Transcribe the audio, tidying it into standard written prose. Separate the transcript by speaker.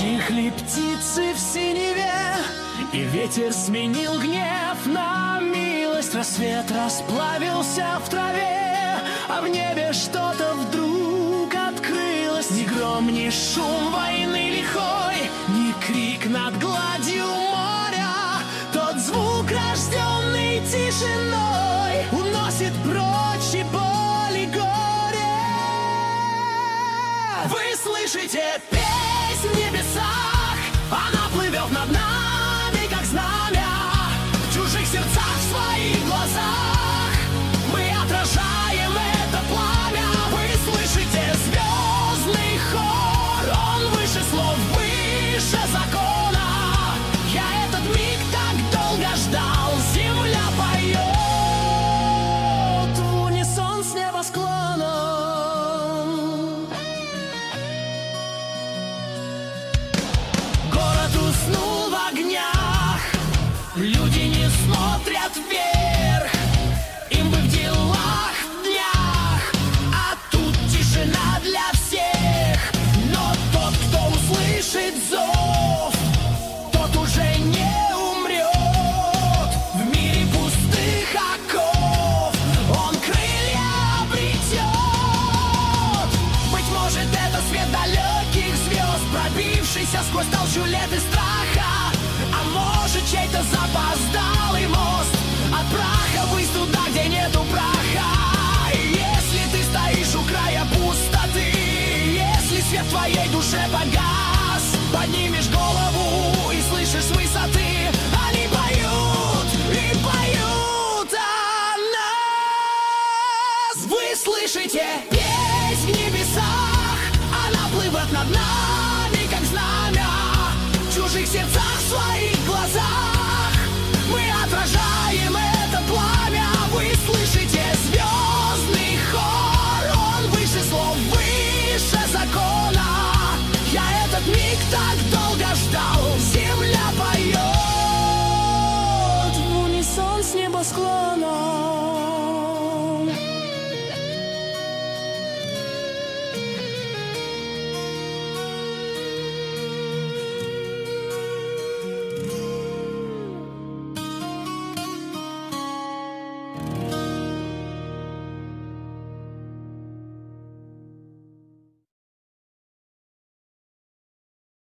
Speaker 1: Утихли птицы в синеве, и ветер сменил гнев на милость. Рассвет расплавился в траве, а в небе что-то вдруг открылось. Ни гром, ни шум войны лихой, ни крик над гладью моря. Тот звук, рожденный тишиной, уносит прочь и боль, и горе. Вы слышите песнь в небесах, она плывет над нами, как знамя. В чужих сердцах, в своих глазах мы отражаем это пламя. Вы слышите звездный хор, он выше слов, выше закона. Я этот миг так долго ждал, земля поет в унисон с небосклоном. Город уснул в огнях, люди не смотрят вверх, им бы в делах, в днях, а тут тишина для всех. Но тот, кто услышит зов, тот уже не умрет. В мире пустых оков он крылья обретет. Быть может, это свет далеких звезд, пробившийся сквозь толщу лет и страха. А может, чей-то запоздалый мост от праха ввысь туда, где нету праха. Если ты стоишь у края пустоты, если свет в твоей душе погас, поднимешь голову и слышишь с высоты, они поют и поют о нас. Вы слышите песнь в небесах, она плывет над нами.